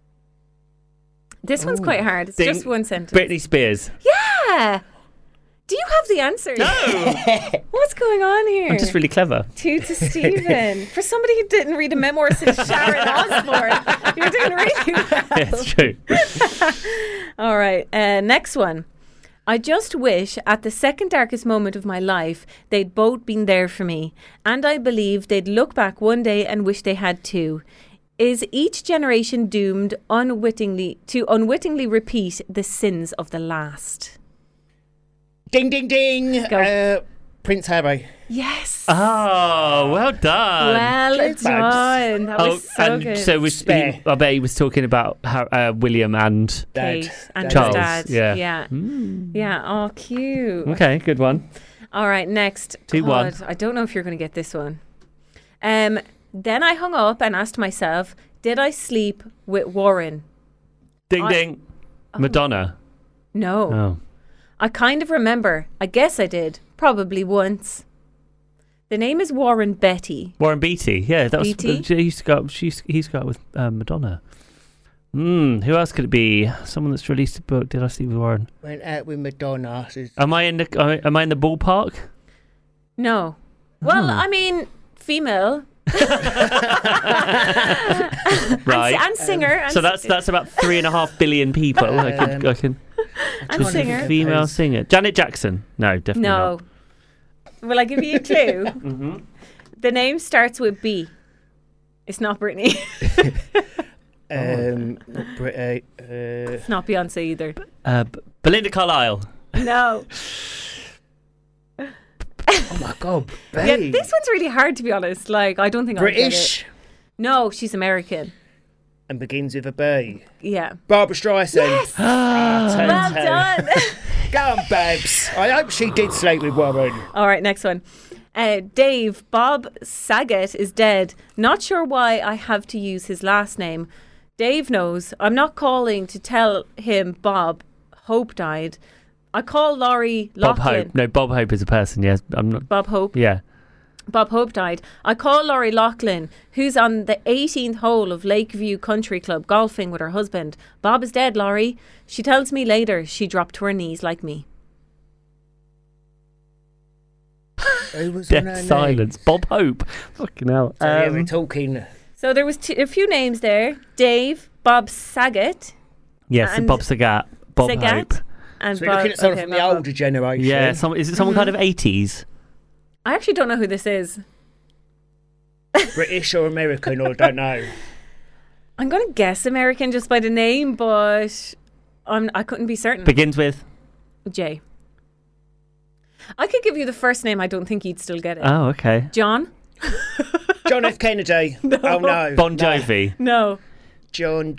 This one's quite hard. It's Ding. just one sentence. Britney Spears. Yeah. Do you have the answers? No. What's going on here? I'm just really clever. 2 to Stephen. For somebody who didn't read a memoir since Sharon Osbourne, you're doing really well. Yeah, it's true. All right, next one. I just wish at the second darkest moment of my life they'd both been there for me, and I believe they'd look back one day and wish they had too. Is each generation doomed unwittingly repeat the sins of the last? Ding, ding, ding. Prince Harry. Yes. Oh, well done. Well done. That was so good. So I bet he was talking about William and Kate and Charles. His dad. Yeah. Yeah. Oh, cute. Okay, good one. All right, next. 2-1. I don't know if you're going to get this one. Then I hung up and asked myself, did I sleep with Warren? Ding, ding. Madonna. No. Oh. I kind of remember. I guess I did. Probably once. The name is Warren Beatty. Warren Beatty. Yeah, that was. Beatty? He's got with Madonna. Who else could it be? Someone that's released a book. Did I sleep with Warren? Went out with Madonna. Am I in the ballpark? No. Well, I mean, female. Right. And singer. So that's about 3.5 billion people. I can. And singer. Female singer. Janet Jackson. No, definitely No. not. Will I give you a clue? Mm-hmm. The name starts with B. It's not Britney. Not Brit. It's not Beyonce either. Belinda Carlisle. No. Oh my God, babe. Yeah, this one's really hard to be honest. Like, I don't think I'll get British. it. No, she's American. And begins with a B. Yeah. Barbara Streisand. Yes. Well done. Go on, babes. I hope she did sleep with Warren. All right, next one. Dave, Bob Saget is dead. Not sure why I have to use his last name. Dave knows. I'm not calling to tell him Bob Hope died. I call Laurie Bob Loughlin. Hope. No, Bob Hope is a person. Yes, I'm not. Bob Hope. Yeah. Bob Hope died. I call Laurie Loughlin, who's on the 18th hole of Lakeview Country Club golfing with her husband. Bob is dead, Laurie. She tells me later she dropped to her knees like me. Who was on her Death silence. Bob Hope. Fucking hell. So yeah, we're talking. So there was a few names there. Dave, Bob Saget. Yes, and Bob Saget. Bob Saget, Hope. And So we're looking at someone okay, from the Bob. older generation. Yeah, is it someone kind of 80s? I actually don't know who this is. British or American, or I don't know. I'm going to guess American just by the name, but I couldn't be certain. Begins with? J. I could give you the first name. I don't think you'd still get it. Oh, okay. John? John F. Kennedy. No. Oh, no. Bon Jovi. No. John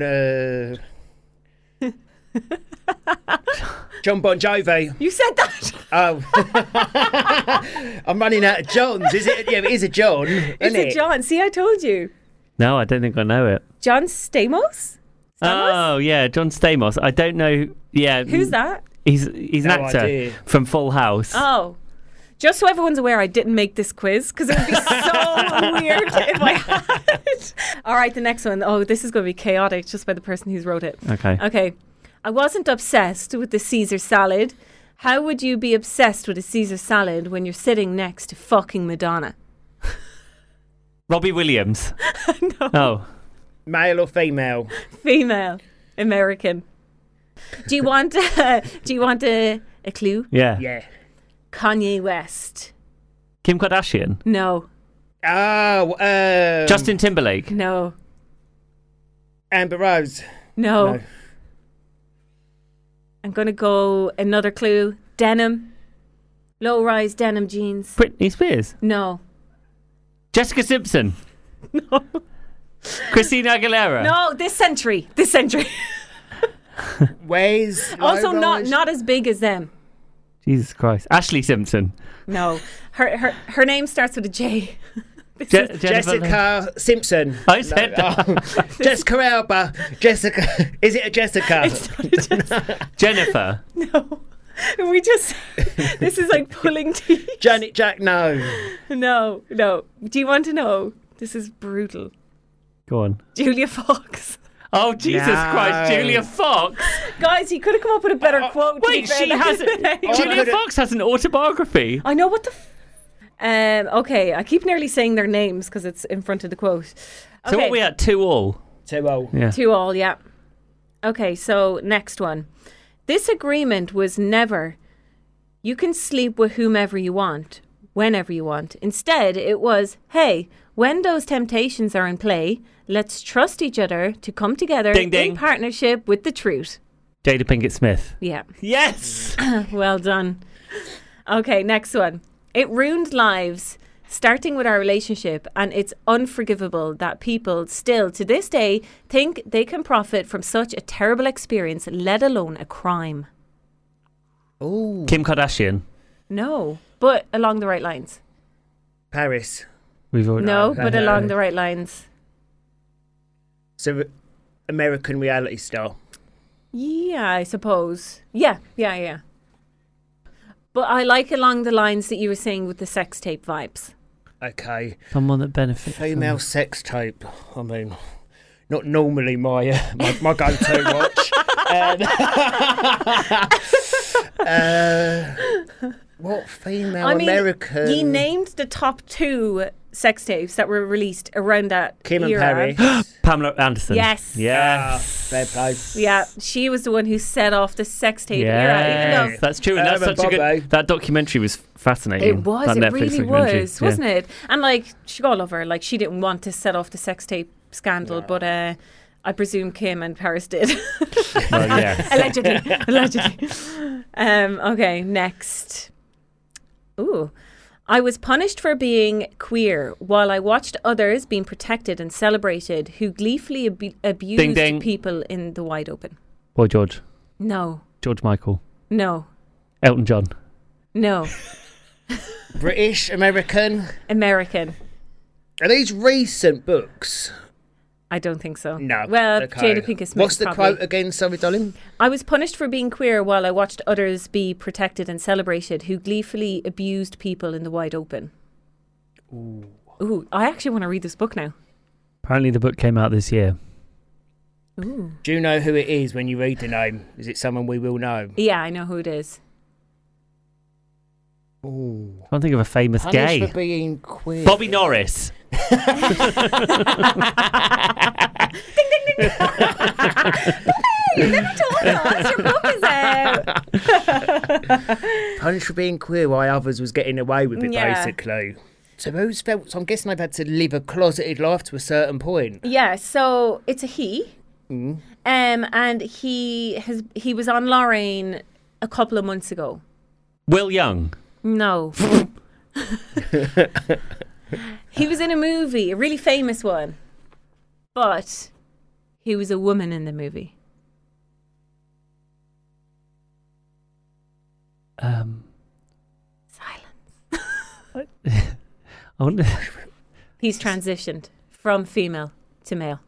Bon Jovi. You said that. Oh. I'm running out of Johns. Is it? Yeah, it is a John. Is it John? See, I told you. No, I don't think I know it. John Stamos? Oh, yeah, John Stamos. I don't know. Yeah. Who's that? He's an No actor idea. from Full House. Oh. Just so everyone's aware, I didn't make this quiz because it would be so weird if I had. All right, the next one. Oh, this is going to be chaotic just by the person who's wrote it. Okay. Okay. I wasn't obsessed with the Caesar salad. How would you be obsessed with a Caesar salad when you're sitting next to fucking Madonna? Robbie Williams. No. Oh. Male or female? Female. American. Do you want a clue? Yeah. Yeah. Kanye West. Kim Kardashian. No. Oh. Justin Timberlake. No. Amber Rose. No. I'm going to go another clue. Denim. Low-rise denim jeans. Britney Spears. No. Jessica Simpson. No. Christina Aguilera. No, this century. This century. Where's Also low-rise? not as big as them. Jesus Christ. Ashley Simpson. No. Her name starts with a J. Jessica Simpson. I said that. Jessica Alba. Jessica. Is it a Jessica? It's not a Jessica. Jennifer. No. We just. This is like pulling teeth. Janet Jack. No. No. Do you want to know? This is brutal. Go on. Julia Fox. Oh, Jesus Christ, Julia Fox. Guys, he could have come up with a better quote. Wait, Julia Fox has an autobiography. I know, what the okay, I keep nearly saying their names because it's in front of the quote. Okay. So what are we at? 2-2? 2-2. Yeah. 2-2, yeah. Okay, so next one. This agreement was never, you can sleep with whomever you want, whenever you want. Instead, it was, hey, when those temptations are in play, let's trust each other to come together in partnership with the truth. Jada Pinkett Smith. Yeah. Yes! Well done. Okay, next one. It ruined lives, starting with our relationship, and it's unforgivable that people still, to this day, think they can profit from such a terrible experience, let alone a crime. Ooh. Kim Kardashian. No, but along the right lines. Paris. We've already but along the right lines. So, American reality star. Yeah, I suppose. Yeah. But I like along the lines that you were saying with the sex tape vibes. Okay. Someone that benefits. Female sex tape. I mean, not normally my go-to watch. What female American? You named the top 2 sex tapes that were released around that Kim era. and Perry. Pamela Anderson. Yes. Fair play. Yeah, she was the one who set off the sex tape era. Even though that's true. And that's such a good. That documentary was fascinating. It was. That It Netflix really documentary. was, wasn't it? And like, she got love her. Like, she didn't want to set off the sex tape scandal, but I presume Kim and Paris did. Well, yes. Allegedly. Okay, next. Ooh. I was punished for being queer while I watched others being protected and celebrated who gleefully abused people in the wide open. Boy George. No. George Michael. No. Elton John. No. British, American. Are these recent books? I don't think so. No. Well, okay. Jada Pinkett Smith. What's the quote again? Sorry, darling. I was punished for being queer while I watched others be protected and celebrated who gleefully abused people in the wide open. Ooh. I actually want to read this book now. Apparently the book came out this year. Ooh. Do you know who it is when you read the name? Is it someone we will know? Yeah, I know who it is. Ooh. I can't think of a famous gay. For being queer. Bobby Norris. Ding, ding, ding. You never told us your book is out. Punished for being queer while others was getting away with it, basically. So who's felt? So I'm guessing they've had to live a closeted life to a certain point. Yeah, so it's a he. Mm. And he was on Lorraine a couple of months ago. Will Young. No. He was in a movie, a really famous one. But he was a woman in the movie. Silence. I wonder. He's transitioned from female to male.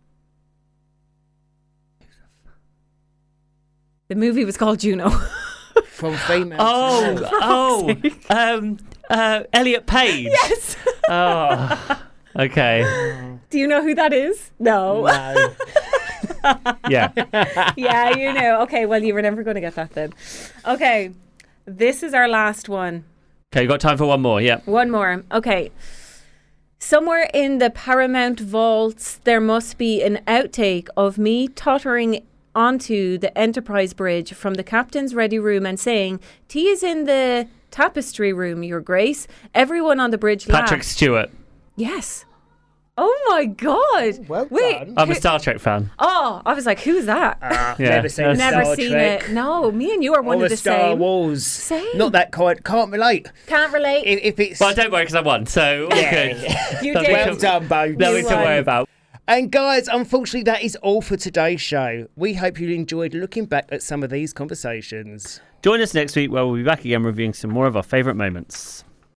The movie was called Juno. From female to male. Elliot Page. Yes. Oh, okay. Do you know who that is? No. Yeah. Yeah, you know. Okay, well, you were never going to get that then. Okay, this is our last one. Okay, you got time for one more, yeah. One more. Okay. Somewhere in the Paramount vaults, there must be an outtake of me tottering onto the Enterprise bridge from the captain's ready room and saying, "Tea is in the tapestry room, Your Grace." Everyone on the bridge Patrick laughed. Stewart. Yes. Oh my God. Well Wait, done. I'm a Star Trek fan. Oh, I was like, who's that? Yeah. Never seen Never Star seen Trek. it. No, me and you are one or of the Star same. Wars. Same. Not that kind. Can't relate. Can't relate. If it's Well, don't worry because I won, so all good. You Nothing did. well done, Bo. Nothing to worry about. And guys, unfortunately, that is all for today's show. We hope you enjoyed looking back at some of these conversations. Join us next week where we'll be back again reviewing some more of our favourite moments.